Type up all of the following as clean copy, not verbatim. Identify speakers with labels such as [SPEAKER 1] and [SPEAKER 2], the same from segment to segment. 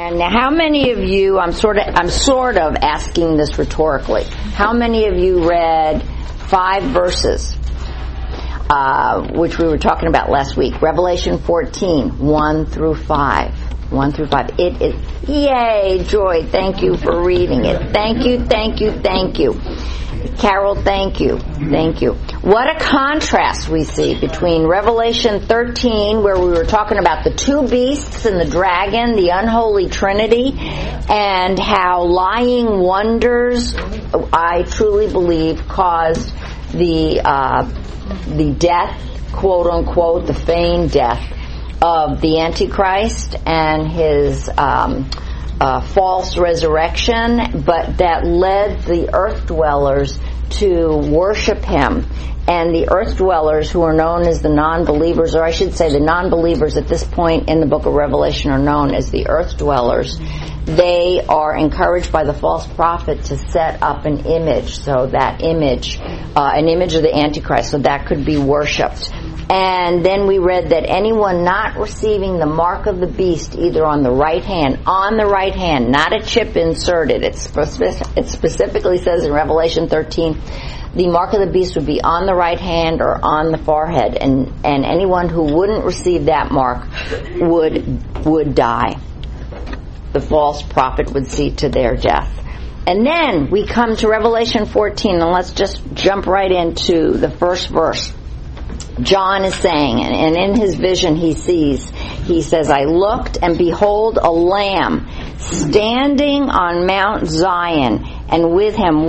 [SPEAKER 1] And how many of you, I'm sort of asking this rhetorically, how many of you read 5 verses, which we were talking about last week? Revelation 14, 1 through 5. 1 through 5. It is, yay, Joy, thank you for reading it. Thank you, thank you, thank you. Carol, thank you. Thank you. What a contrast we see between Revelation 13, where we were talking about the 2 beasts and the dragon, the unholy trinity, and how lying wonders, I truly believe, caused the death, quote unquote, the feigned death of the Antichrist and his false resurrection, but that led the earth dwellers to worship him. And the earth dwellers, who are known as the non-believers, or I should say the non-believers at this point in the book of Revelation are known as the earth dwellers. They are encouraged by the false prophet to set up an image, so that image, an image of the Antichrist, so that could be worshipped. And then we read that anyone not receiving the mark of the beast, either on the right hand, not a chip inserted. It specifically says in Revelation 13, the mark of the beast would be on the right hand or on the forehead, and anyone who wouldn't receive that mark would die. The false prophet would see to their death. And then we come to Revelation 14, and let's just jump right into the first verse. John is saying, and in his vision he says, I looked, and behold a lamb standing on Mount Zion, and with him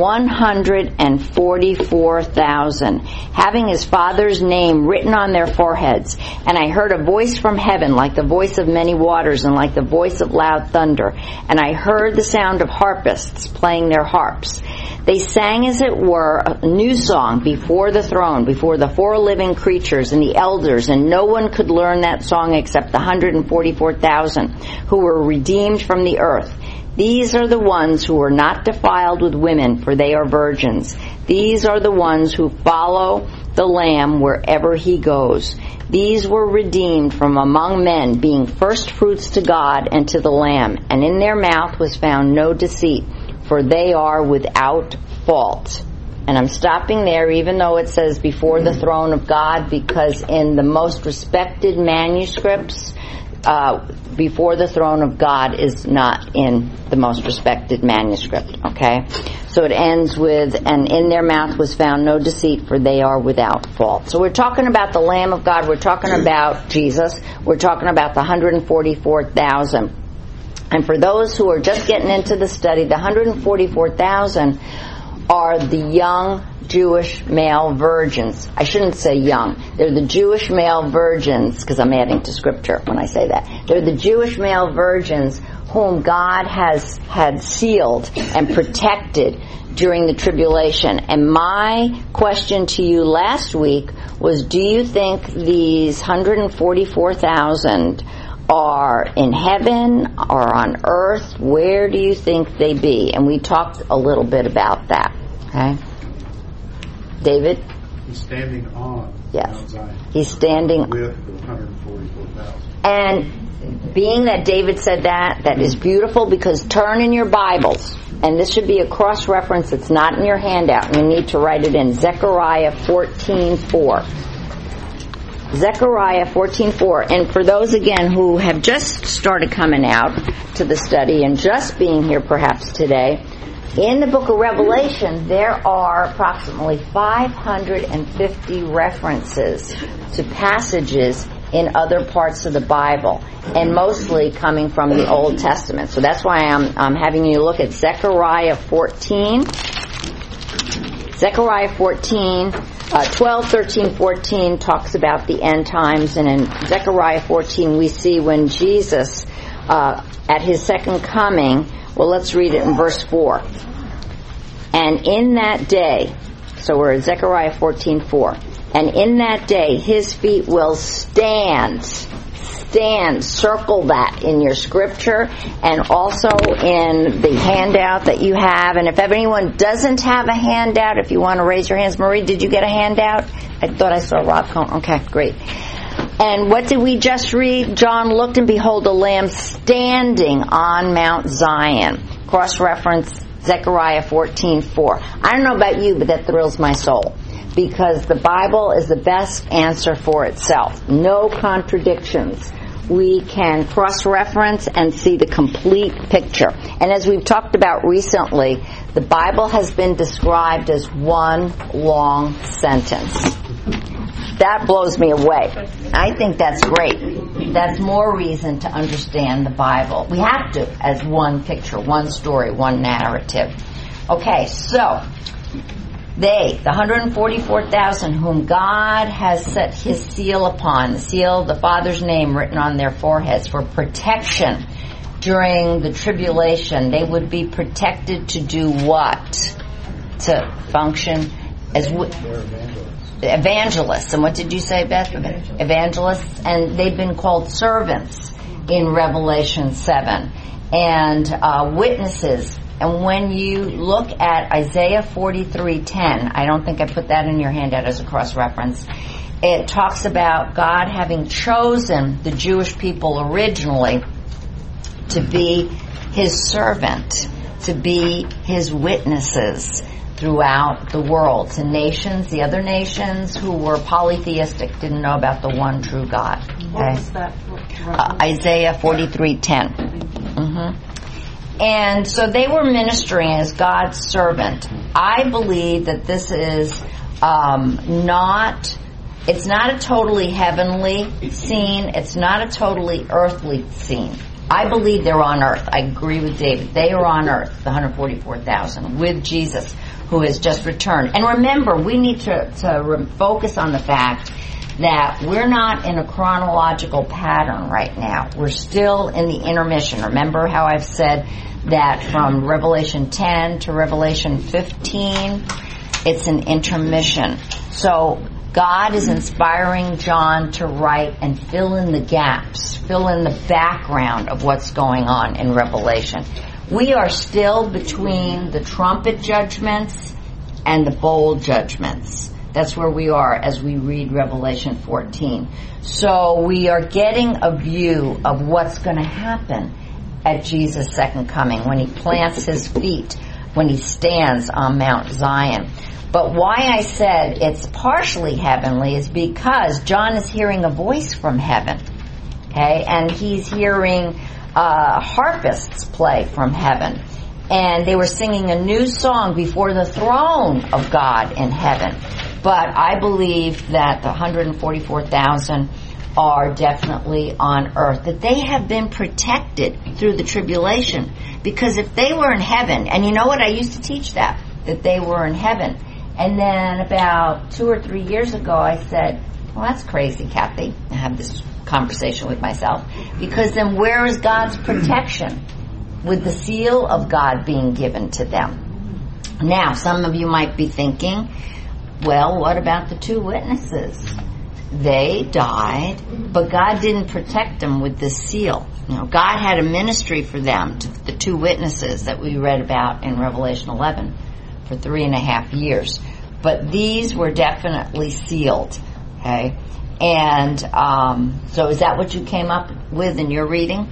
[SPEAKER 1] 144,000, having his Father's name written on their foreheads. And I heard a voice from heaven, like the voice of many waters, and like the voice of loud thunder. And I heard the sound of harpists playing their harps. They sang, as it were, a new song before the throne, before the 4 living creatures and the elders, and no one could learn that song except the 144,000 who were redeemed from the earth. These are the ones who are not defiled with women, for they are virgins. These are the ones who follow the Lamb wherever he goes. These were redeemed from among men, being first fruits to God and to the Lamb. And in their mouth was found no deceit, for they are without fault. And I'm stopping there, even though it says before the throne of God, because in the most respected manuscripts, before the throne of God is not in the most respected manuscript, okay? So it ends with, and in their mouth was found no deceit, for they are without fault. So we're talking about the Lamb of God, we're talking about Jesus, we're talking about the 144,000. And for those who are just getting into the study, the 144,000 are the young Jewish male virgins. I shouldn't say young. They're the Jewish male virgins, because I'm adding to Scripture when I say that. They're the Jewish male virgins whom God had sealed and protected during the tribulation. And my question to you last week was, do you think these 144,000 are in heaven or on earth? Where do you think they be? And we talked a little bit about that. Okay, David?
[SPEAKER 2] He's standing on Mount Zion.
[SPEAKER 1] He's standing
[SPEAKER 2] with the 144,000.
[SPEAKER 1] And being that David said that is beautiful, because turn in your Bibles, and this should be a cross-reference that's not in your handout, and you need to write it in, Zechariah 14:4. Zechariah 14:4. And for those, again, who have just started coming out to the study and just being here perhaps today, in the book of Revelation, there are approximately 550 references to passages in other parts of the Bible, and mostly coming from the Old Testament. So that's why I'm having you look at Zechariah 14. Zechariah 14, 12, 13, 14 talks about the end times, and in Zechariah 14 we see when Jesus, at his second coming, well, let's read it in verse 4. And in that day, so we're at Zechariah 14:4. And in that day, his feet will stand. Circle that in your scripture and also in the handout that you have. And if anyone doesn't have a handout, if you want to raise your hands. Marie, did you get a handout? I thought I saw Rob Cohn. Okay, great. And what did we just read? John looked and behold a lamb standing on Mount Zion. Cross-reference Zechariah 14:4. I don't know about you, but that thrills my soul. Because the Bible is the best answer for itself. No contradictions. We can cross-reference and see the complete picture. And as we've talked about recently, the Bible has been described as one long sentence. That blows me away. I think that's great. That's more reason to understand the Bible. We have to, as one picture, one story, one narrative. Okay, so they, the 144,000 whom God has set His seal upon, the seal, the Father's name written on their foreheads for protection during the tribulation. They would be protected to do what? To function as evangelists. And what did you say, Beth? Evangelists. And they've been called servants in Revelation 7. And witnesses. And when you look at Isaiah 43:10, I don't think I put that in your handout as a cross-reference, it talks about God having chosen the Jewish people originally to be His servant, to be His witnesses throughout the world, to nations, the other nations who were polytheistic, didn't know about the one true God. Okay?
[SPEAKER 3] What was that?
[SPEAKER 1] Isaiah 43:10. Mm-hmm. And so they were ministering as God's servant. I believe that this is it's not a totally heavenly scene. It's not a totally earthly scene. I believe they're on earth. I agree with David. They are on earth, the 144,000, with Jesus, who has just returned. And remember, we need to focus on the fact that we're not in a chronological pattern right now. We're still in the intermission. Remember how I've said that from Revelation 10 to Revelation 15, it's an intermission. So God is inspiring John to write and fill in the gaps, fill in the background of what's going on in Revelation. We are still between the trumpet judgments and the bowl judgments. That's where we are as we read Revelation 14. So we are getting a view of what's going to happen at Jesus' second coming, when He plants His feet, when He stands on Mount Zion. But why I said it's partially heavenly is because John is hearing a voice from heaven. Okay? And he's hearing harpists play from heaven. And they were singing a new song before the throne of God in heaven. But I believe that the 144,000 are definitely on earth, that they have been protected through the tribulation. Because if they were in heaven, and you know what, I used to teach that they were in heaven. And then about 2 or 3 years ago, I said, well, that's crazy, Kathy. I have this conversation with myself. Because then where is God's protection with the seal of God being given to them? Now, some of you might be thinking, well, what about the 2 witnesses? They died, but God didn't protect them with this seal. You know, God had a ministry for them, to the 2 witnesses that we read about in Revelation 11 for 3.5 years. But these were definitely sealed. Okay? And so is that what you came up with in your reading?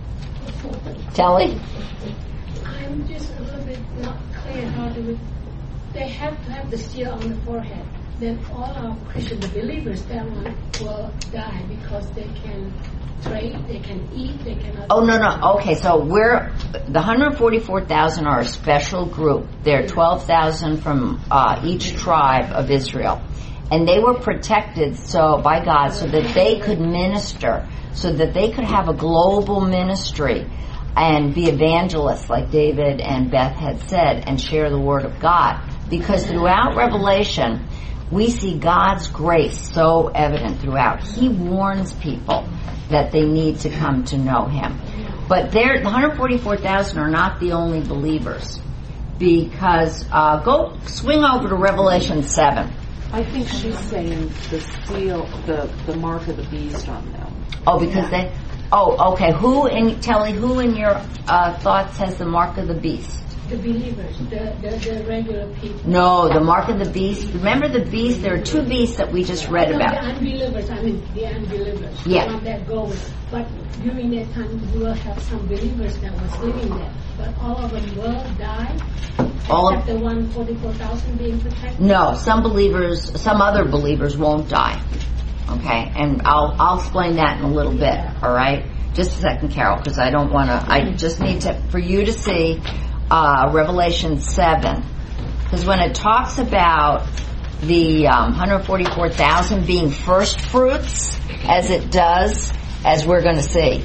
[SPEAKER 1] Telly?
[SPEAKER 4] I'm just a little bit not clear how they have to have the seal on the forehead. Then all our Christian believers that will die because they can trade, they can eat, they cannot.
[SPEAKER 1] Oh, no. Okay, so the 144,000 are a special group. There are 12,000 from each tribe of Israel. And they were protected by God so that they could minister, so that they could have a global ministry and be evangelists like David and Beth had said and share the Word of God. Because throughout Revelation, we see God's grace so evident throughout. He warns people that they need to come to know Him. But the 144,000 are not the only believers. Because, go swing over to Revelation 7.
[SPEAKER 3] I think she's saying the seal, the mark of the beast on them.
[SPEAKER 1] Oh, because okay. Who in your thoughts has the mark of the beast?
[SPEAKER 4] the believers, the regular people.
[SPEAKER 1] No, the mark of the beast. Remember the beast? There are two beasts that we just read about.
[SPEAKER 4] The unbelievers, the unbelievers.
[SPEAKER 1] Yeah.
[SPEAKER 4] The one that goes. But during that time, you will have some believers that was living there. But all of them will die? Except the 144,000 being protected? No, some other believers won't die. Okay, and I'll explain that in a little bit, all right? Just a second, Carol, because I don't want to, I just need for you to see Revelation 7. Because when it talks about the 144,000 being first fruits, as it does, as we're going to see,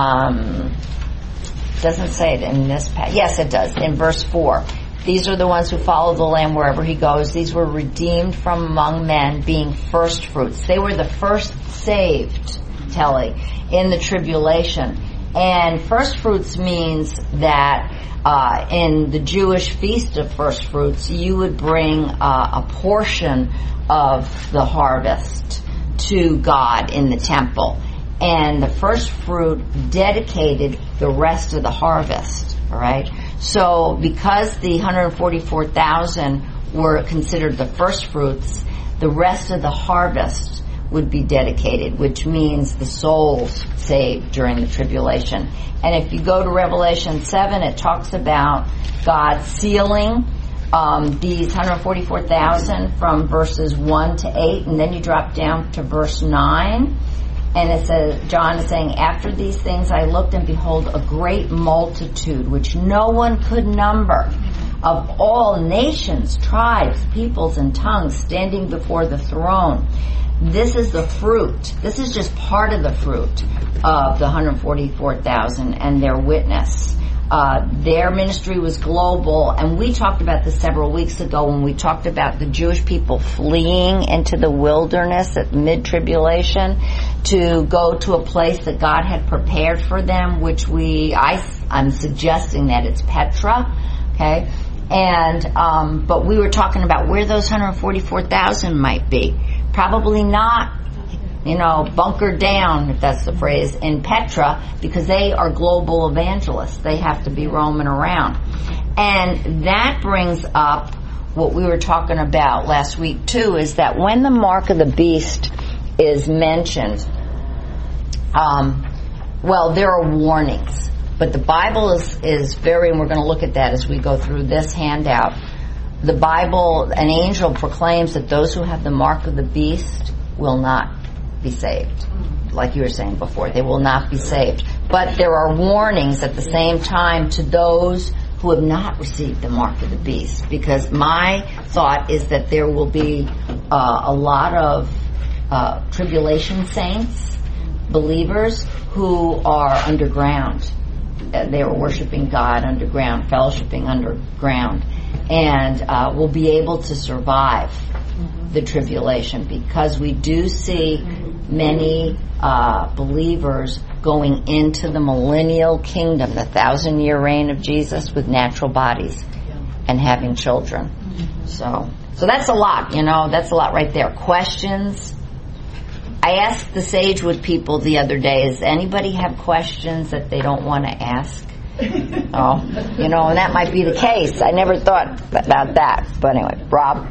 [SPEAKER 4] doesn't say it in this passage. Yes, it does, in verse 4. These are the ones who follow the Lamb wherever he goes. These were redeemed from among men, being first fruits. They were the first saved, Telly, in the tribulation. And first fruits means that in the Jewish feast of first fruits, you would bring a portion of the harvest to God in the temple. And the first fruit dedicated the rest of the harvest, all right? So because the 144,000 were considered the first fruits, the rest of the harvest would be dedicated, which means the souls saved during the tribulation. And if you go to Revelation 7, it talks about God sealing these 144,000 from verses 1 to 8, and then you drop down to verse 9. And it says, John is saying, after these things I looked, and behold, a great multitude, which no one could number, of all nations, tribes, peoples, and tongues, standing before the throne. This is the fruit. This is just part of the fruit of the 144,000 and their witness. Their ministry was global, and we talked about this several weeks ago when we talked about the Jewish people fleeing into the wilderness at mid-tribulation to go to a place that God had prepared for them, which I'm suggesting that it's Petra, okay? And but we were talking about where those 144,000 might be. Probably not, bunkered down, if that's the phrase, in Petra, because they are global evangelists. They have to be roaming around. And that brings up what we were talking about last week, too, is that when the mark of the beast is mentioned, there are warnings. But the Bible is very, and we're going to look at that as we go through this handout. The Bible, an angel proclaims that those who have the mark of the beast will not be saved. Like you were saying before, they will not be saved. But there are warnings at the same time to those who have not received the mark of the beast. Because my thought is that there will be a lot of tribulation saints, believers, who are underground. They are worshiping God underground, fellowshipping underground, and will be able to survive the tribulation, because we do see many believers going into the millennial kingdom, the 1,000-year reign of Jesus, with natural bodies and having children. So that's a lot, that's a lot right there. Questions? I asked the Sagewood people the other day, does anybody have questions that they don't want to ask? And that might be the case. I never thought about that. But anyway, Rob?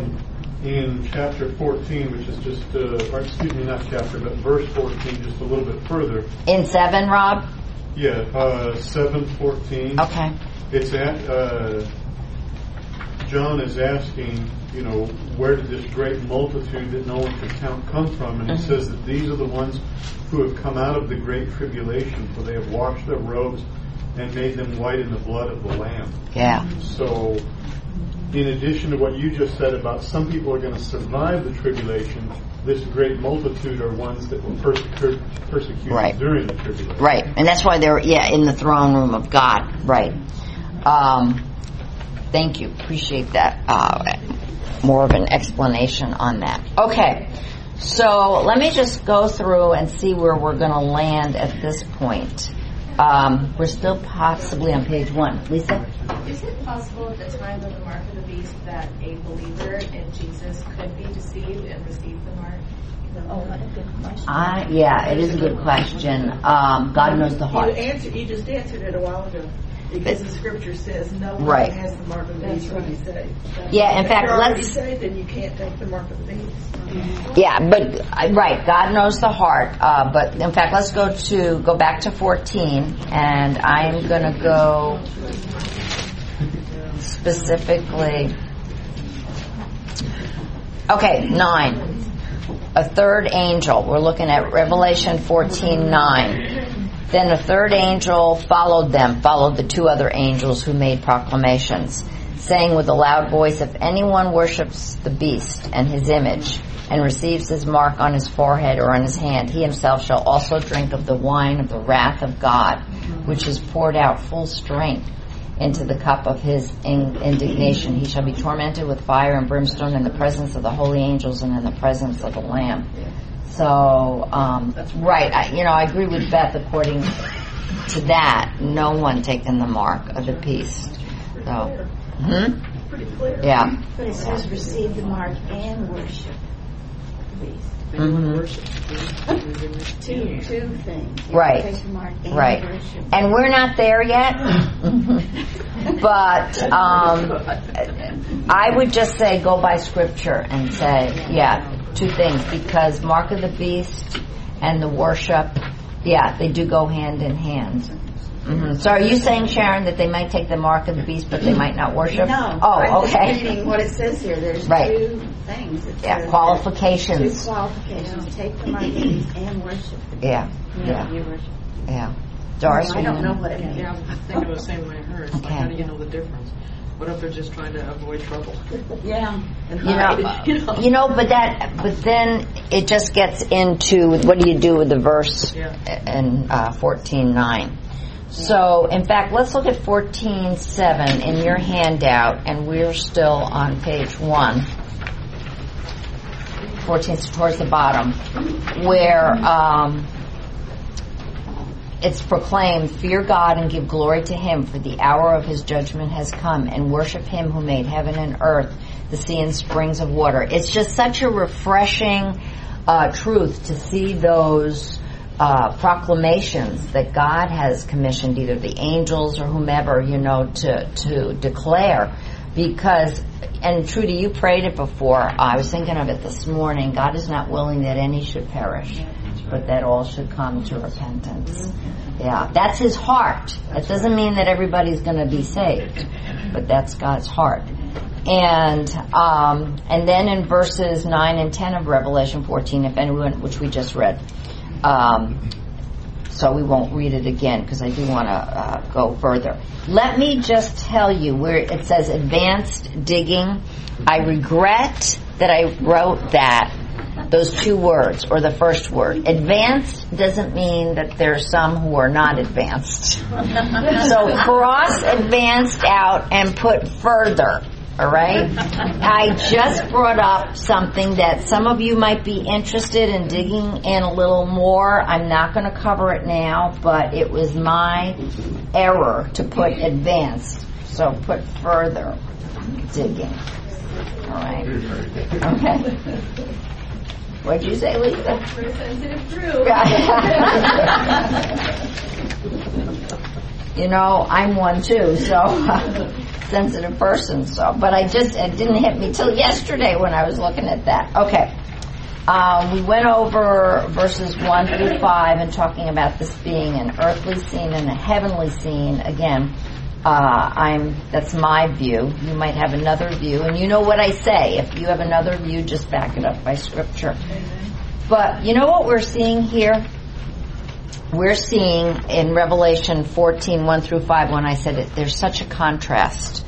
[SPEAKER 2] In chapter 14, which is just, not chapter, but verse 14, just a little bit further.
[SPEAKER 1] In 7, Rob?
[SPEAKER 2] Yeah, 7:14.
[SPEAKER 1] Okay.
[SPEAKER 2] It's at, John is asking, where did this great multitude that no one could count come from? And it says that these are the ones who have come out of the great tribulation, for they have washed their robes and made them white in the blood of the Lamb.
[SPEAKER 1] Yeah.
[SPEAKER 2] So, in addition to what you just said about some people are going to survive the tribulation, this great multitude are ones that will persecute during the tribulation. Right.
[SPEAKER 1] And that's why they're, in the throne room of God. Right. Thank you. Appreciate that. More of an explanation on that. Okay. So let me just go through and see where we're going to land at this point. We're still possibly on page 1. Lisa?
[SPEAKER 5] Is it possible at the time of the mark of the beast that a believer in Jesus could be deceived and receive the mark?
[SPEAKER 3] Oh, what a good question.
[SPEAKER 1] It is a good question. God knows the heart.
[SPEAKER 3] You just answered it a while ago.
[SPEAKER 6] Because the scripture says no one
[SPEAKER 1] Right.
[SPEAKER 6] has the mark of the beast will be saved.
[SPEAKER 1] Yeah, in
[SPEAKER 6] If
[SPEAKER 1] fact,
[SPEAKER 6] you're already
[SPEAKER 1] let's...
[SPEAKER 6] saved, then you can't take the mark of the beast.
[SPEAKER 1] Yeah, but right, God knows the heart. But in fact, let's go back to 14, and I'm going to go specifically. Okay, 9. A third angel. We're looking at Revelation 14:9. Then a third angel followed the two other angels who made proclamations, saying with a loud voice, if anyone worships the beast and his image, and receives his mark on his forehead or on his hand, he himself shall also drink of the wine of the wrath of God, which is poured out full strength into the cup of his indignation. He shall be tormented with fire and brimstone in the presence of the holy angels and in the presence of the Lamb. So, right, I agree with Beth. According to that, no one taken the mark of the beast. So,
[SPEAKER 6] Pretty clear.
[SPEAKER 1] yeah.
[SPEAKER 7] But it says receive the mark and worship the beast. Two things. You
[SPEAKER 1] Right.
[SPEAKER 7] take the mark and
[SPEAKER 1] Right.
[SPEAKER 7] worship.
[SPEAKER 1] And we're not there yet. But I would just say go by scripture and say, yeah, two things, because mark of the beast and the worship, yeah, they do go hand in hand. So are you saying, Sharon, that they might take the mark of the beast but they might not worship?
[SPEAKER 7] No.
[SPEAKER 1] Oh,
[SPEAKER 7] I'm just
[SPEAKER 1] okay.
[SPEAKER 7] reading what it says here. There's
[SPEAKER 1] Right.
[SPEAKER 7] two things. It
[SPEAKER 1] Yeah,
[SPEAKER 7] says
[SPEAKER 1] qualifications.
[SPEAKER 7] Two qualifications. Take the mark of the beast and worship the beast.
[SPEAKER 1] Yeah,
[SPEAKER 7] You worship.
[SPEAKER 1] yeah. Doris,
[SPEAKER 7] I don't know what it means.
[SPEAKER 3] Yeah, I was thinking the same way I heard. It's like,
[SPEAKER 1] Okay.
[SPEAKER 3] how do you know the difference? What if they're just trying to avoid trouble?
[SPEAKER 7] Yeah.
[SPEAKER 3] And
[SPEAKER 1] You
[SPEAKER 3] hide,
[SPEAKER 1] know, but then it just gets into what do you do with the verse in 14:9. So, in fact, let's look at 14:7 in your handout, and we're still on page 1. 14 towards the bottom, where it's proclaimed, fear God and give glory to Him, for the hour of His judgment has come, and worship Him who made heaven and earth, the sea and springs of water. It's just such a refreshing truth to see those proclamations that God has commissioned either the angels or whomever, to declare. Because, and Trudy, you prayed it before. I was thinking of it this morning. God is not willing that any should perish, but that all should come to repentance. Yeah, that's His heart. That doesn't mean that everybody's going to be saved, but that's God's heart. And then in verses 9 and 10 of Revelation 14, if anyone, which we just read, so we won't read it again because I do want to go further. Let me just tell you where it says advanced digging. I regret that I wrote those two words, or the first word. Advanced doesn't mean that there's some who are not advanced. So cross advanced out and put further. All right? I just brought up something that some of you might be interested in digging in a little more. I'm not going to cover it now, but it was my error to put advanced. So put further digging. All right? Okay. What'd you say, Lisa?
[SPEAKER 5] We're sensitive group.
[SPEAKER 1] I'm one too, so sensitive person. So, but it didn't hit me till yesterday when I was looking at that. Okay, we went over verses 1 through 5 and talking about this being an earthly scene and a heavenly scene. Again, that's my view. You might have another view, and you know what I say. If you have another view, just back it up by scripture. But you know what we're seeing here? We're seeing in Revelation 14, 1 through 5, when I said it, there's such a contrast.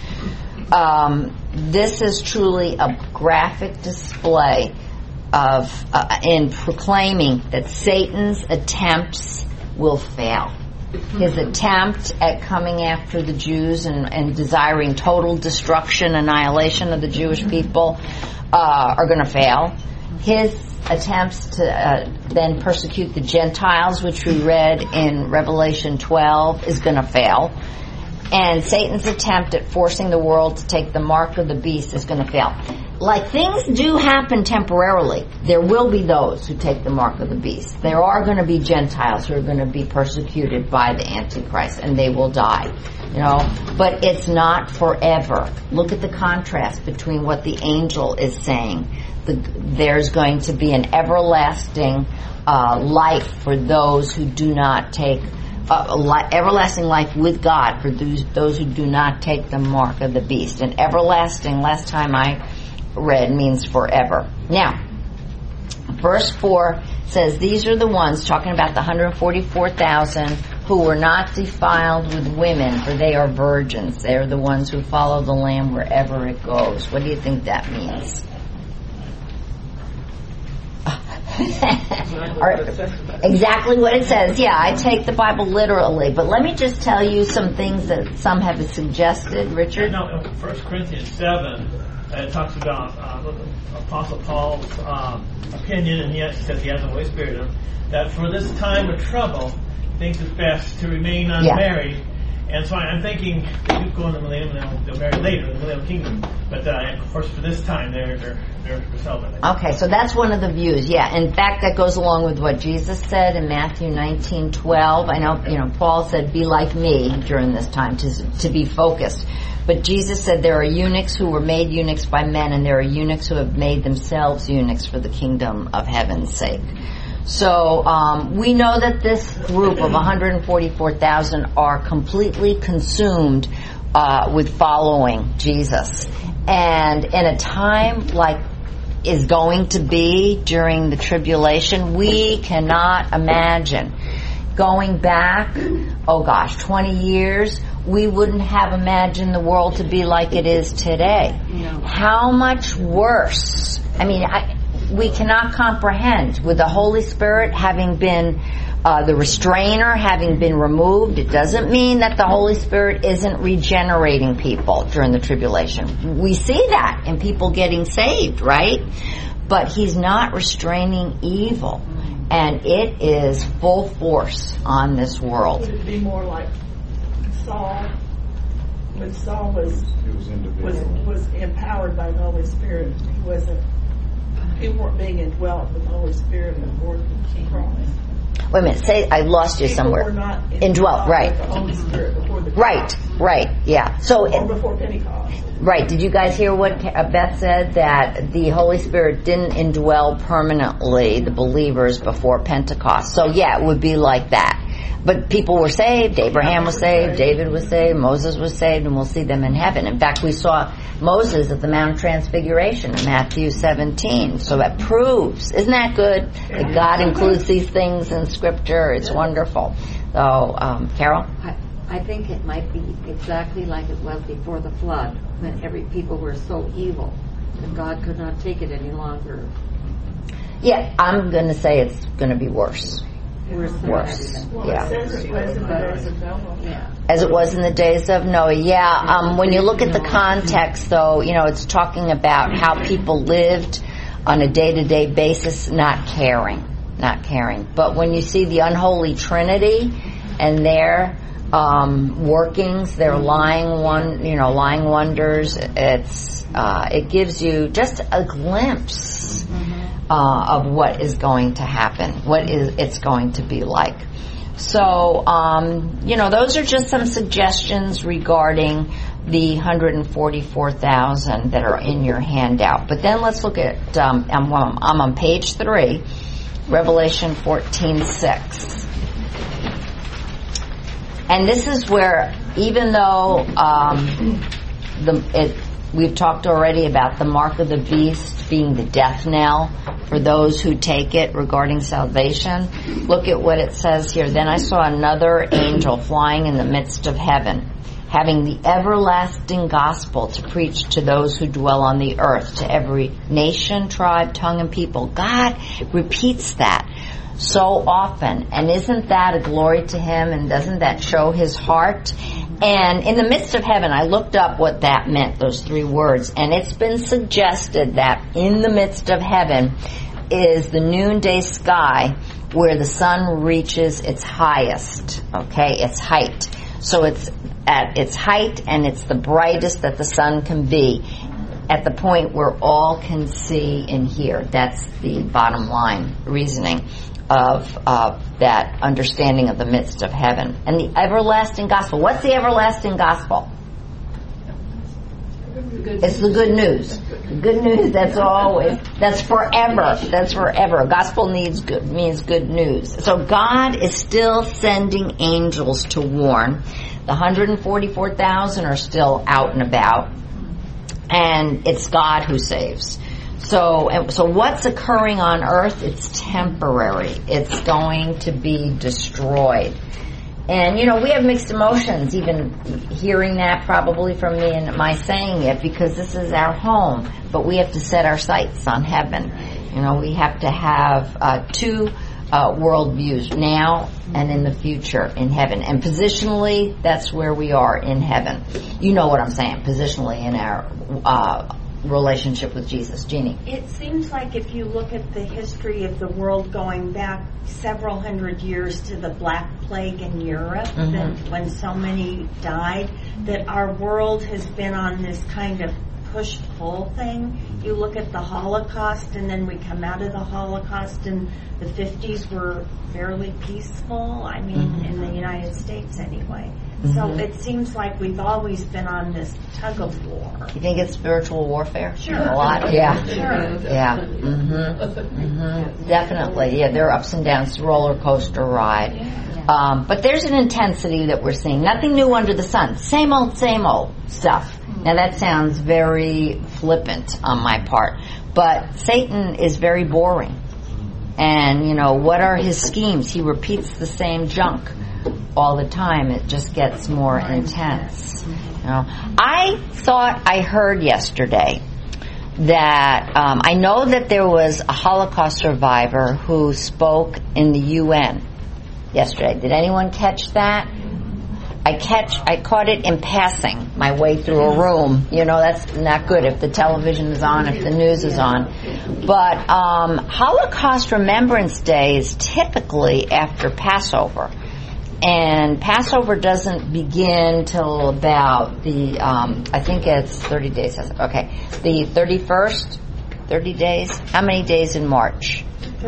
[SPEAKER 1] This is truly a graphic display of in proclaiming that Satan's attempts will fail. His attempt at coming after the Jews and desiring total destruction, annihilation of the Jewish people are going to fail. His attempts to then persecute the Gentiles, which we read in Revelation 12, is going to fail. And Satan's attempt at forcing the world to take the mark of the beast is going to fail. like things do happen temporarily. There will be those who take the mark of the beast. There are going to be Gentiles who are going to be persecuted by the Antichrist, and they will die. But it's not forever. Look at the contrast between what the angel is saying. There's going to be an everlasting life for those who do not take everlasting life with God for those who do not take the mark of the beast. And everlasting, last time I read, means forever. Now, verse 4 says, these are the ones, talking about the 144,000 who were not defiled with women, for they are virgins. They are the ones who follow the Lamb wherever it goes. What do you think that means? Exactly what it says. Yeah, I take the Bible literally. But let me just tell you some things that some have suggested. Richard?
[SPEAKER 8] No, 1 Corinthians 7, it talks about Apostle Paul's opinion, and yes, he says he has the Holy Spirit in him, that for this time of trouble, he thinks it's best to remain unmarried. Yeah. And so I'm thinking they do go in the millennium, they'll marry later in the millennial kingdom. But of course, for this time, they're celibate. Okay,
[SPEAKER 1] so that's one of the views. Yeah, in fact, that goes along with what Jesus said in Matthew 19:12. I know, Paul said, "Be like me" during this time to be focused. But Jesus said there are eunuchs who were made eunuchs by men, and there are eunuchs who have made themselves eunuchs for the kingdom of heaven's sake. So we know that this group of 144,000 are completely consumed with following Jesus. And in a time like is going to be during the tribulation, we cannot imagine. Going back, 20 years, we wouldn't have imagined the world to be like it is today. No. How much worse? I mean, we cannot comprehend. With the Holy Spirit having been the restrainer having been removed, it doesn't mean that the Holy Spirit isn't regenerating people during the tribulation. We see that in people getting saved, right? But He's not restraining evil, and it is full force on this world.
[SPEAKER 6] Would it be more like Saul? When Saul was empowered by the Holy Spirit, people weren't being indwelt with the Holy Spirit before the cross.
[SPEAKER 1] Wait a minute, I lost you somewhere.
[SPEAKER 6] People were not
[SPEAKER 1] indwelt, right.
[SPEAKER 6] with the Holy Spirit before the cross.
[SPEAKER 1] Right, yeah. So
[SPEAKER 6] or before Pentecost.
[SPEAKER 1] Right, did you guys hear what Beth said? That the Holy Spirit didn't indwell permanently the believers before Pentecost. So yeah, it would be like that. But people were saved, Abraham was saved, David was saved, Moses was saved, and we'll see them in heaven. In fact, we saw Moses at the Mount of Transfiguration in Matthew 17. So that proves, isn't that good? That God includes these things in Scripture. It's wonderful. So, Carol?
[SPEAKER 9] I think it might be exactly like it was before the flood, when every people were so evil that God could not take it any longer.
[SPEAKER 1] Yeah, I'm going to say it's going to be worse.
[SPEAKER 9] Worse.
[SPEAKER 1] Yeah.
[SPEAKER 9] Yeah.
[SPEAKER 1] As it was in the days of Noah. Yeah. When you look at the context, though, it's talking about how people lived on a day-to-day basis, not caring. But when you see the unholy Trinity and their workings, their lying wonders, it gives you just a glimpse of what is going to happen, it's going to be like. So, those are just some suggestions regarding the 144,000 that are in your handout. But then let's look at, I'm on page 3, Revelation 14:6. And this is where, even though we've talked already about the mark of the beast being the death knell for those who take it regarding salvation. Look at what it says here. Then I saw another angel flying in the midst of heaven, having the everlasting gospel to preach to those who dwell on the earth, to every nation, tribe, tongue, and people. God repeats that so often. And isn't that a glory to Him? And doesn't that show His heart? And in the midst of heaven, I looked up what that meant, those 3 words. And it's been suggested that in the midst of heaven is the noonday sky where the sun reaches its highest, its height. So it's at its height, and it's the brightest that the sun can be. at the point where all can see and hear. That's the bottom line reasoning of that understanding of the midst of heaven. And the everlasting gospel. What's the everlasting gospel? It's the good news. The good news, that's forever. That's forever. Gospel means good news. So God is still sending angels to warn. The 144,000 are still out and about. And it's God who saves. So what's occurring on earth? It's temporary. It's going to be destroyed. And, we have mixed emotions, even hearing that probably from me and my saying it, because this is our home. But we have to set our sights on heaven. We have to have two worldviews, now and in the future, in heaven. And positionally, that's where we are, in heaven. You know what I'm saying, positionally in our relationship with Jesus. Jeannie?
[SPEAKER 7] It seems like if you look at the history of the world going back several hundred years to the Black Plague in Europe, that when so many died, that our world has been on this kind of push-pull thing. You look at the Holocaust, and then we come out of the Holocaust, and the 50s were fairly peaceful, in the United States anyway. So it seems like we've always been on this tug of war.
[SPEAKER 1] You think it's spiritual warfare?
[SPEAKER 7] Sure.
[SPEAKER 1] A lot? Yeah.
[SPEAKER 7] Sure.
[SPEAKER 1] Yeah. Definitely. Yeah, there are ups and downs, roller coaster ride. But there's an intensity that we're seeing. Nothing new under the sun. Same old stuff. Now that sounds very flippant on my part. But Satan is very boring. And, what are his schemes? He repeats the same junk all the time. It just gets more intense. I thought I heard yesterday that I know that there was a Holocaust survivor who spoke in the UN yesterday. Did anyone catch that? I caught it in passing my way through a room. That's not good if the television is on, if the news is on. But Holocaust Remembrance Day is typically after Passover. And Passover doesn't begin till about the, I think it's 30 days. Okay. The 31st, 30 days. How many days in March?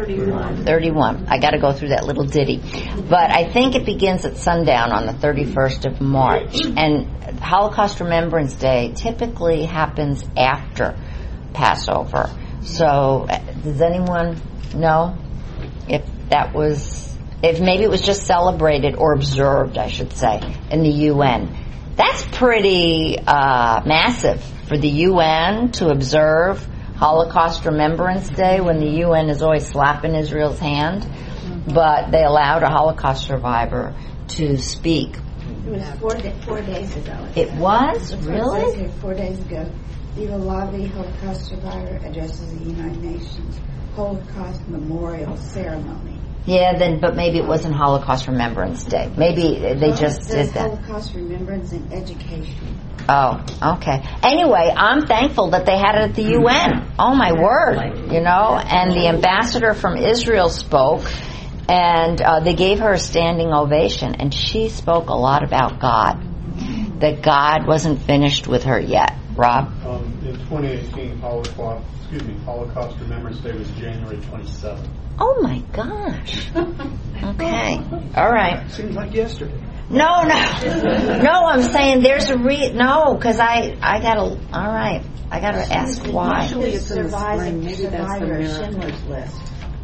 [SPEAKER 1] 31. I got to go through that little ditty. But I think it begins at sundown on the 31st of March. And Holocaust Remembrance Day typically happens after Passover. So does anyone know if maybe it was just celebrated or observed, I should say, in the UN? That's pretty massive for the UN to observe Holocaust Remembrance Day when the UN is always slapping Israel's hand. But they allowed a Holocaust survivor to speak.
[SPEAKER 7] It was 4 days ago.
[SPEAKER 1] It was? Really?
[SPEAKER 7] 4 days ago. Eva Lavi, Holocaust survivor, addresses the United Nations Holocaust Memorial Ceremony.
[SPEAKER 1] Yeah, but maybe it wasn't Holocaust Remembrance Day. Maybe they just did that.
[SPEAKER 7] Holocaust Remembrance and Education.
[SPEAKER 1] Oh, okay. Anyway, I'm thankful that they had it at the UN. Oh, my word. And the ambassador from Israel spoke, and they gave her a standing ovation, and she spoke a lot about God, that God wasn't finished with her yet. Rob?
[SPEAKER 2] In 2018, Holocaust Remembrance Day was January 27th.
[SPEAKER 1] Oh, my gosh. Okay. All right.
[SPEAKER 10] Seems like yesterday.
[SPEAKER 1] No, I'm saying there's a because I gotta, all right, I gotta ask why.
[SPEAKER 3] Usually it's in the spring, maybe that's the miracle.
[SPEAKER 7] Schindler's List.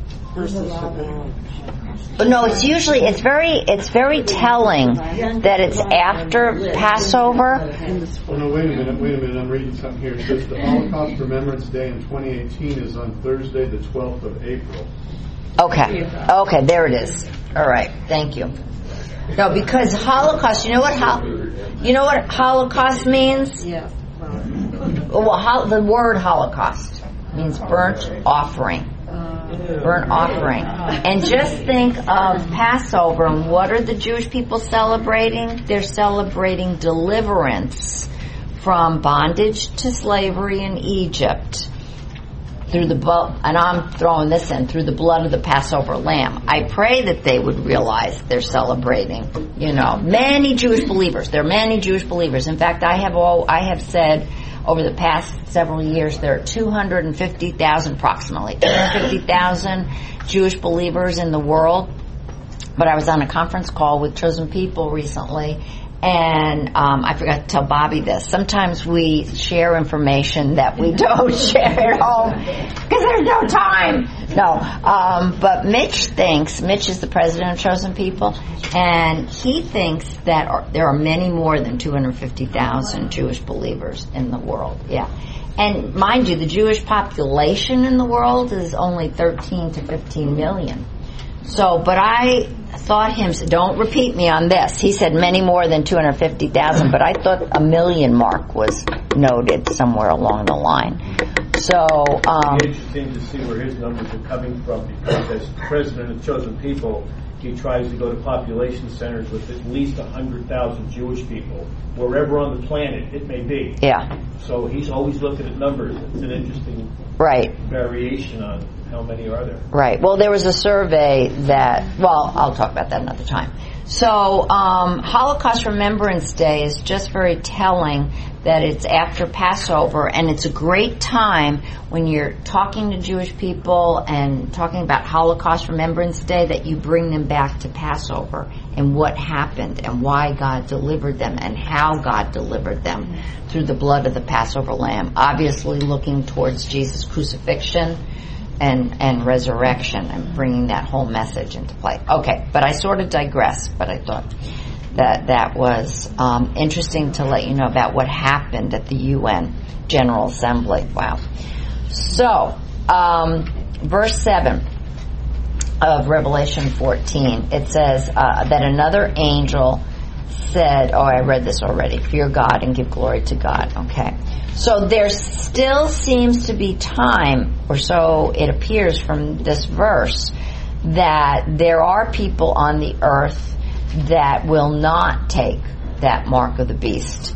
[SPEAKER 1] But no, it's very telling that it's after Passover.
[SPEAKER 2] Oh, no, wait a minute, I'm reading something here. It says the Holocaust Remembrance Day in 2018 is on Thursday, the 12th of April.
[SPEAKER 1] Okay, there it is. All right, thank you. No, because Holocaust, you know what Holocaust means?
[SPEAKER 3] Yes.
[SPEAKER 1] Well, the word Holocaust means burnt offering. Burnt offering. And just think of Passover, and what are the Jewish people celebrating? They're celebrating deliverance from bondage to slavery in Egypt. Through the and I'm throwing this in, through the blood of the Passover lamb. I pray that they would realize they're celebrating, many Jewish believers. There are many Jewish believers. In fact, I have said over the past several years, there are 250,000, approximately 250,000 Jewish believers in the world. But I was on a conference call with Chosen People recently, and I forgot to tell Bobby this. Sometimes we share information that we don't share at home because there's no time. But Mitch is the president of Chosen People, and he thinks that there are many more than 250,000 Jewish believers in the world. Yeah. And mind you, the Jewish population in the world is only 13 to 15 million. So, but I thought don't repeat me on this. He said many more than 250,000, but I thought a million mark was noted somewhere along the line. So,
[SPEAKER 10] it's interesting to see where his numbers are coming from, because as president of Chosen People, he tries to go to population centers with at least 100,000 Jewish people, wherever on the planet it may be.
[SPEAKER 1] Yeah.
[SPEAKER 10] So he's always looking at numbers. It's an interesting variation on how many are there.
[SPEAKER 1] Right. Well, there was a survey I'll talk about that another time. So, Holocaust Remembrance Day is just very telling that it's after Passover, and it's a great time when you're talking to Jewish people and talking about Holocaust Remembrance Day that you bring them back to Passover and what happened and why God delivered them and how God delivered them through the blood of the Passover lamb. Obviously looking towards Jesus' crucifixion and resurrection and bringing that whole message into play. Okay, but I sort of digress, but I thought that was interesting to let you know about what happened at the UN General Assembly. Wow. So, verse 7 of Revelation 14, it says that another angel said, I read this already, fear God and give glory to God. Okay. So there still seems to be time, or so it appears from this verse, that there are people on the earth that will not take that mark of the beast.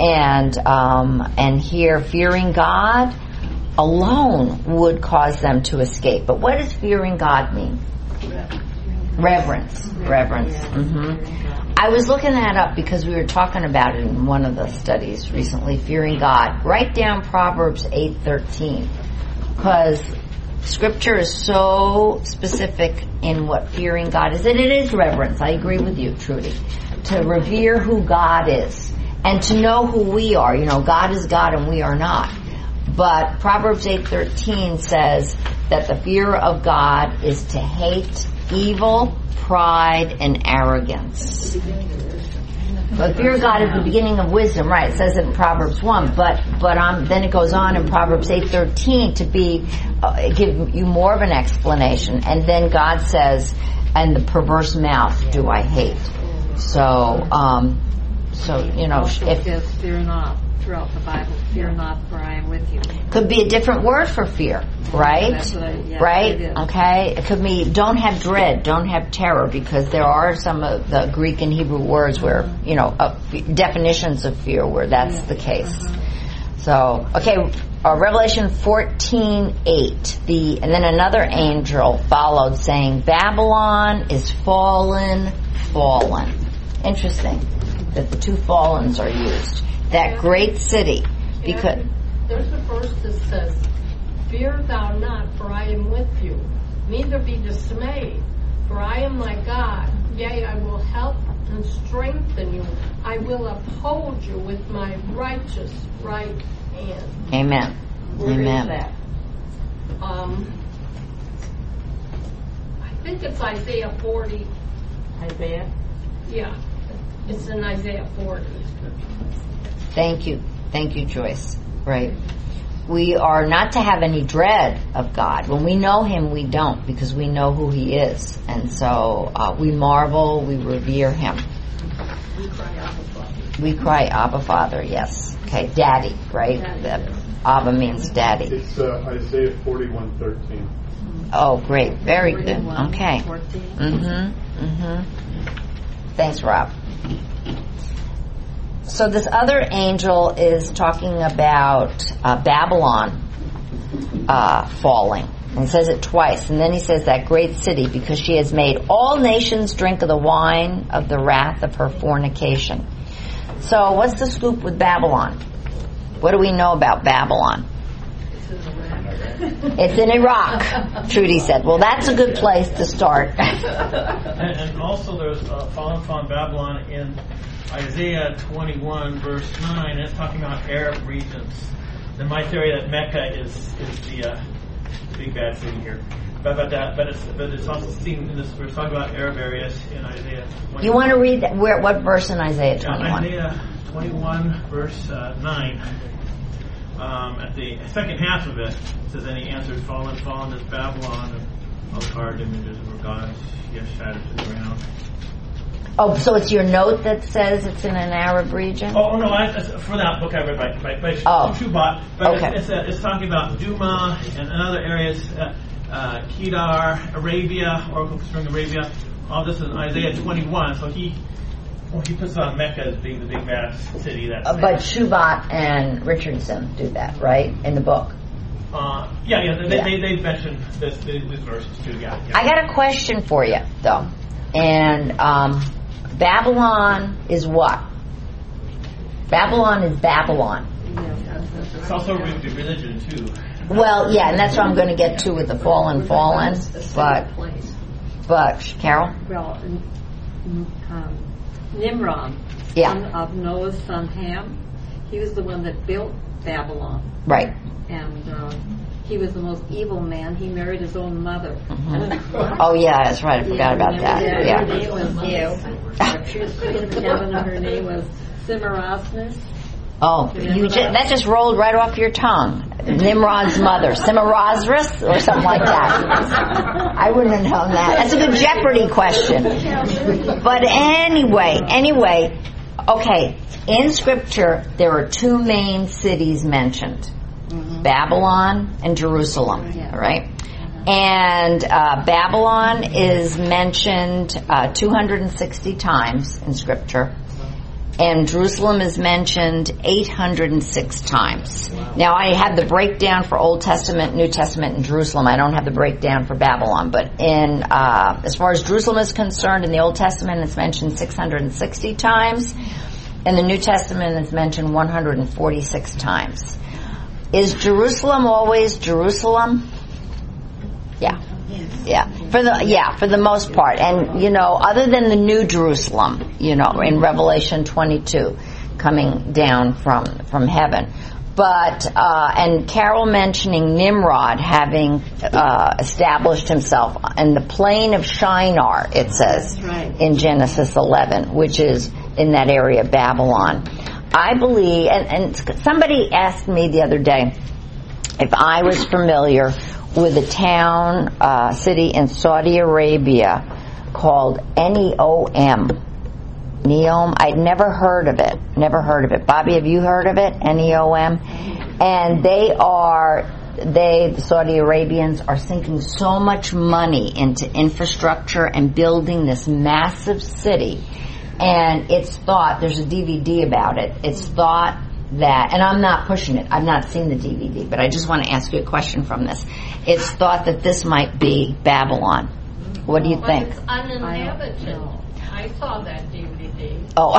[SPEAKER 1] And here, fearing God alone would cause them to escape. But what does fearing God mean? Reverence. Mm-hmm. I was looking that up because we were talking about it in one of the studies recently, fearing God. Write down Proverbs 8:13, because Scripture is so specific in what fearing God is. And it is reverence. I agree with you, Trudy. To revere who God is and to know who we are. You know, God is God and we are not. But Proverbs 8:13 says that the fear of God is to hate evil, pride, and arrogance. But fear of God is the beginning of wisdom, right? It says it in Proverbs 1, but then it goes on in Proverbs 8:13 to give you more of an explanation. And then God says, and the perverse mouth do I hate. So you know, if
[SPEAKER 9] fear not throughout the Bible, fear not, for I am with you.
[SPEAKER 1] Could be a different word for fear, right? Right? Okay. It could be don't have dread, don't have terror, because there are some of the Greek and Hebrew words where, you know, definitions of fear where that's the case. So, okay, Revelation 14:8. And then another angel followed, saying, "Babylon is fallen." Interesting that the two fallens are used. That great city, because
[SPEAKER 4] there's a verse that says, "Fear thou not, for I am with you. Neither be dismayed, for I am thy God. Yea, I will help and strengthen you. I will uphold you with my righteous right hand."
[SPEAKER 1] Amen.
[SPEAKER 3] Where
[SPEAKER 1] Amen.
[SPEAKER 3] is that?
[SPEAKER 4] I think it's Isaiah 40.
[SPEAKER 3] Isaiah?
[SPEAKER 4] Yeah, it's in Isaiah 40.
[SPEAKER 1] Thank you, Joyce. Right. We are not to have any dread of God. When we know Him, we don't, because we know who He is. And so we marvel, we revere Him. We cry Abba Father, yes. Okay, Daddy, right? Abba means Daddy.
[SPEAKER 2] It's Isaiah 41:13.
[SPEAKER 1] Oh, great. Very good. Okay. Thanks, Rob. So this other angel is talking about Babylon falling. And he says it twice. And then he says that great city, because she has made all nations drink of the wine of the wrath of her fornication. So what's the scoop with Babylon? What do we know about Babylon? It's in Iraq, Trudy said. Well, that's a good place to start.
[SPEAKER 8] And also there's fallen from Babylon in Isaiah 21, verse 9, and it's talking about Arab regions. And my theory that Mecca is the big bad city here. But it's also seen in this. We're talking about Arab areas in Isaiah 21.
[SPEAKER 1] You want to read what verse in Isaiah 21?
[SPEAKER 8] Isaiah 21, verse 9. At the second half of it says, and he answers, fallen is Babylon, and all carved images were gods, yes, shattered to the ground.
[SPEAKER 1] Oh, so it's your note that says it's in an Arab region?
[SPEAKER 8] Oh, no, for that book I read by Shubat, but okay. It's talking about Duma and other areas, Kedar, Arabia, Oracle Spring Arabia. All this is in Isaiah 21, so he puts on Mecca as being the big bad city.
[SPEAKER 1] But Shubat and Richardson do that, right, in the book?
[SPEAKER 8] They mentioned these verses too. Yeah.
[SPEAKER 1] I got a question for you, though, and Babylon is what? Babylon is Babylon.
[SPEAKER 8] It's also religion too.
[SPEAKER 1] Well, yeah, and that's what I'm going to get to with the fallen. But Carol?
[SPEAKER 9] Well, Nimrod, son of Noah's son Ham, he was the one that built Babylon.
[SPEAKER 1] Right.
[SPEAKER 9] And he was the most evil man. He married his own mother.
[SPEAKER 1] Mm-hmm. Oh, yeah, that's right. I forgot about that.
[SPEAKER 9] Her name was she was in heaven, and her name was Semiramis.
[SPEAKER 1] Oh, that just rolled right off your tongue. Nimrod's mother, Semiramis, or something like that. I wouldn't have known that. That's a good Jeopardy question. But anyway, okay. In Scripture, there are two main cities mentioned: Babylon and Jerusalem. Right? And Babylon is mentioned 260 times in Scripture. And Jerusalem is mentioned 806 times. Now, I have the breakdown for Old Testament, New Testament, and Jerusalem. I don't have the breakdown for Babylon. But in as far as Jerusalem is concerned, in the Old Testament, it's mentioned 660 times. In the New Testament, it's mentioned 146 times. Is Jerusalem always Jerusalem? Yeah. For the most part. And, other than the New Jerusalem, in Revelation 22, coming down from heaven. But, and Carol mentioning Nimrod having established himself in the plain of Shinar, it says, in Genesis 11, which is in that area of Babylon. I believe, and somebody asked me the other day if I was familiar with a town, city in Saudi Arabia called Neom. Neom. I'd never heard of it. Bobby, have you heard of it? Neom. And the Saudi Arabians are sinking so much money into infrastructure and building this massive city. And it's thought, there's a DVD about it, it's thought that, and I'm not pushing it, I've not seen the DVD, but I just want to ask you a question from this. It's thought that this might be Babylon. What do you think?
[SPEAKER 4] It's uninhabited. I saw that DVD.
[SPEAKER 1] Oh.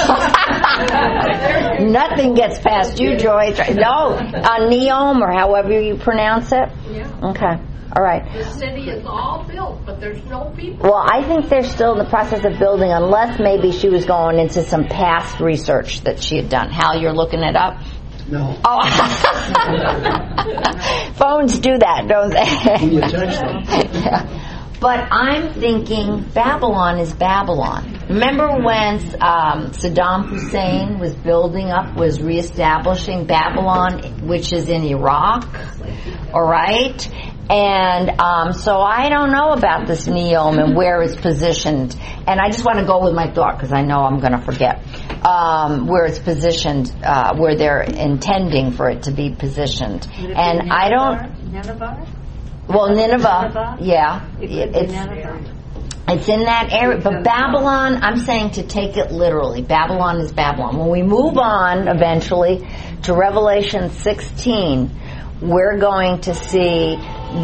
[SPEAKER 1] Nothing gets past you, Joy. No, Neom, or however you pronounce it?
[SPEAKER 4] Yeah.
[SPEAKER 1] Okay. All right.
[SPEAKER 4] The city is all built, but there's no people.
[SPEAKER 1] Well, I think they're still in the process of building, unless maybe she was going into some past research that she had done. Hal, you're looking it up?
[SPEAKER 11] No.
[SPEAKER 1] Oh. Phones do that, don't they?
[SPEAKER 11] You text them.
[SPEAKER 1] Yeah. But I'm thinking Babylon is Babylon. Remember when Saddam Hussein was reestablishing Babylon, which is in Iraq? All right? And so I don't know about this Neom and where it's positioned. And I just want to go with my thought because I know I'm going to forget where it's positioned, where they're intending for it to be positioned. And I don't...
[SPEAKER 9] Nineveh?
[SPEAKER 1] Well, Nineveh, yeah. It's in that area. But Babylon, I'm saying to take it literally. Babylon is Babylon. When we move on eventually to Revelation 16, we're going to see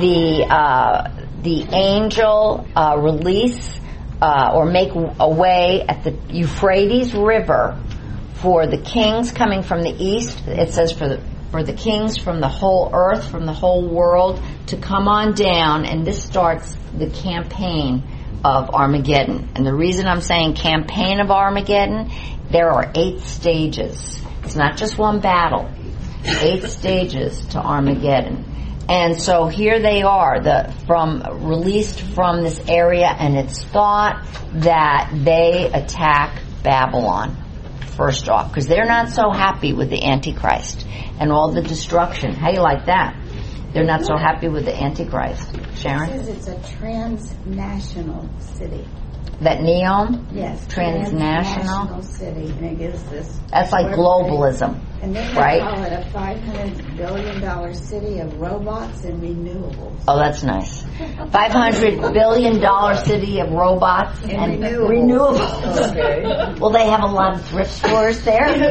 [SPEAKER 1] the angel release or make a way at the Euphrates River for the kings coming from the east. It says for the kings from the whole earth, from the whole world, to come on down, and this starts the campaign of Armageddon. And the reason I'm saying campaign of Armageddon, there are 8 stages. It's not just one battle. 8 stages to Armageddon. And so here they are, released from this area, and it's thought that they attack Babylon first off, because they're not so happy with the Antichrist and all the destruction. How do you like that? They're not so happy with the Antichrist. Sharon?
[SPEAKER 11] It says it's a transnational city.
[SPEAKER 1] That Neom?
[SPEAKER 11] Yes.
[SPEAKER 1] Transnational
[SPEAKER 11] city. And it gives this.
[SPEAKER 1] That's like globalism.
[SPEAKER 11] And then they call it a $500 billion city of robots and renewables.
[SPEAKER 1] Oh, that's nice. $500 billion city of robots and renewables. Okay. Well, they have a lot of thrift stores there.
[SPEAKER 6] I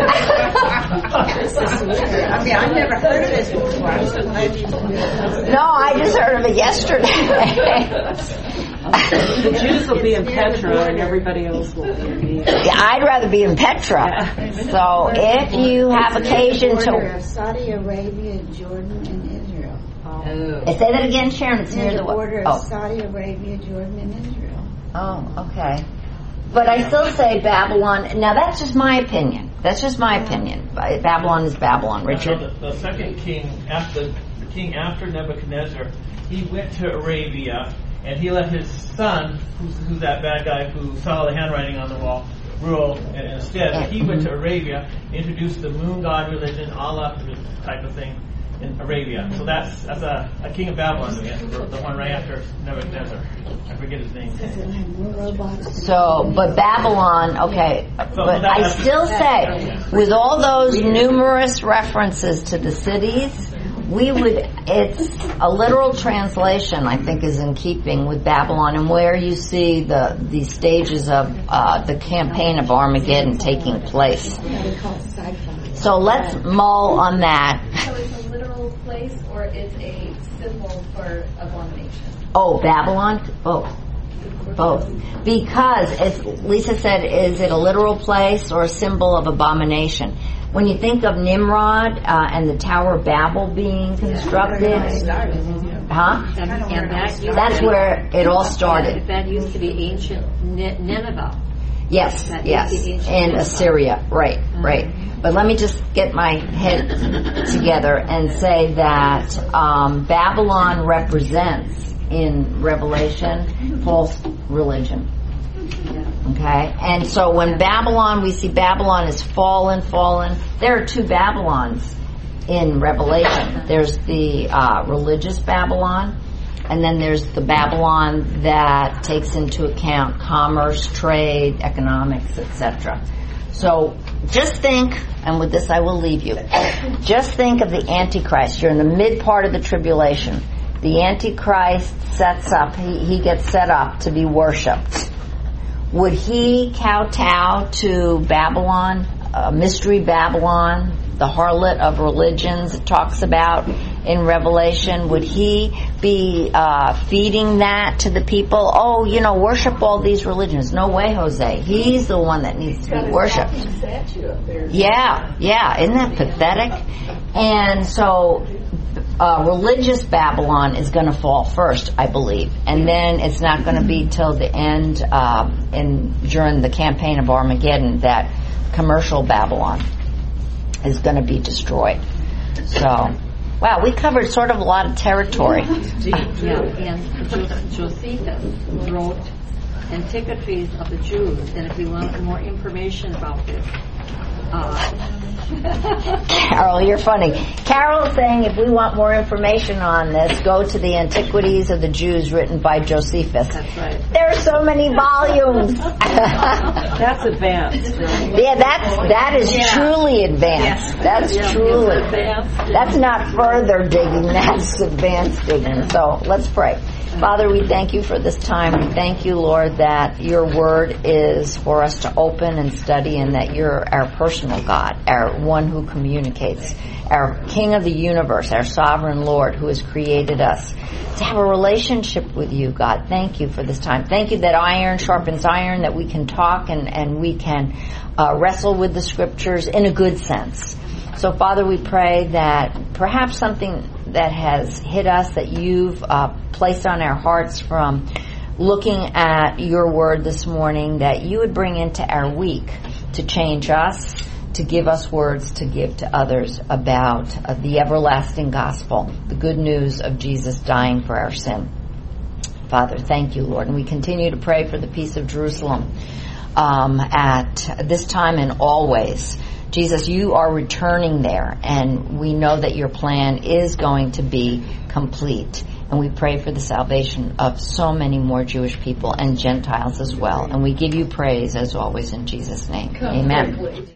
[SPEAKER 6] mean, I've never heard of this before. I'm so glad you did.
[SPEAKER 1] No, I just heard of it yesterday.
[SPEAKER 3] The Jews will be in Petra and everybody else will be in Egypt.
[SPEAKER 1] Yeah, I'd rather be in Petra. So if you have occasion
[SPEAKER 11] to... of Saudi Arabia, Jordan, and Israel.
[SPEAKER 1] Say that again, Sharon. It's near the
[SPEAKER 11] border of Saudi Arabia, Jordan, and Israel.
[SPEAKER 1] Oh, okay. But I still say Babylon. Now, that's just my opinion. That's just my opinion. Babylon is Babylon. Richard?
[SPEAKER 8] The second king, the king after Nebuchadnezzar, he went to Arabia, and he let his son, who's that bad guy who saw the handwriting on the wall, rule instead. He went to Arabia, introduced the moon god religion, Allah type of thing in Arabia. So that's a king of Babylon again, the one right after Nebuchadnezzar. I forget his name.
[SPEAKER 1] So, but Babylon, okay. But I still say, with all those numerous references to the cities, it's a literal translation, I think, is in keeping with Babylon, and where you see these stages of the campaign of Armageddon taking place. So let's mull on that.
[SPEAKER 5] So it's a literal place, or it's a symbol for abomination?
[SPEAKER 1] Oh, Babylon? Both. Because, as Lisa said, is it a literal place or a symbol of abomination? When you think of Nimrod and the Tower of Babel being constructed, that's where it all started.
[SPEAKER 9] That used to be ancient Nineveh.
[SPEAKER 1] Yes, in Assyria, right. But let me just get my head together and say that Babylon represents, in Revelation, false religion. Okay, and so when we see Babylon is fallen. There are 2 Babylons in Revelation. There's the religious Babylon, and then there's the Babylon that takes into account commerce, trade, economics, etc. So just think, and with this I will leave you, just think of the Antichrist. You're in the mid part of the tribulation. The Antichrist he gets set up to be worshipped. Would he kowtow to Babylon, Mystery Babylon, the harlot of religions it talks about in Revelation? Would he be feeding that to the people? Oh, worship all these religions. No way, Jose. He's the one that needs to be worshipped. Yeah. Isn't that pathetic? And so religious Babylon is going to fall first, I believe, and then it's not going to be till the end, during the campaign of Armageddon, that commercial Babylon is going to be destroyed. So, wow, we covered sort of a lot of territory.
[SPEAKER 9] And Josephus wrote Antiquities of the Jews, and if you want more information about this,
[SPEAKER 1] Carol, you're funny. Carol's saying if we want more information on this, go to the Antiquities of the Jews written by Josephus. That's right. There are so many volumes.
[SPEAKER 3] That's advanced. Right?
[SPEAKER 1] Yeah, that is truly advanced. That's truly advanced. That's not further digging. That's advanced digging. So let's pray. Father, we thank you for this time. We thank you, Lord, that your word is for us to open and study, and that you're our personal personal God, our one who communicates, our King of the universe, our sovereign Lord who has created us, to have a relationship with you, God. Thank you for this time. Thank you that iron sharpens iron, that we can talk and we can wrestle with the scriptures in a good sense. So, Father, we pray that perhaps something that has hit us, that you've placed on our hearts from looking at your word this morning, that you would bring into our week to change us, to give us words to give to others about the everlasting gospel, the good news of Jesus dying for our sin. Father, thank you, Lord. And we continue to pray for the peace of Jerusalem at this time and always. Jesus, you are returning there, and we know that your plan is going to be complete. And we pray for the salvation of so many more Jewish people and Gentiles as well. And we give you praise, as always, in Jesus' name. Amen.